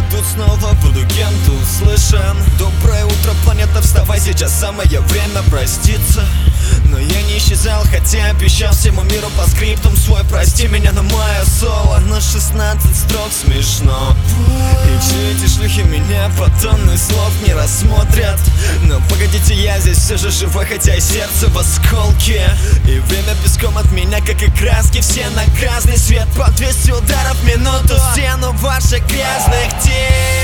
тут снова буду кем-то услышан. Доброе утро, планета, вставай, сейчас самое время проститься. Но я не исчезал, хотя обещал всему миру по скриптам свой. Прости меня на мое соло, на 16 строк смешно. И все эти шлюхи меня по тонны слов не рассмотрят. Но погодите, я здесь все же живой, хотя и сердце в осколке. И время песком от меня, как и краски, все на красный свет. По 200 ударов в минуту в стену ваших грязных тел.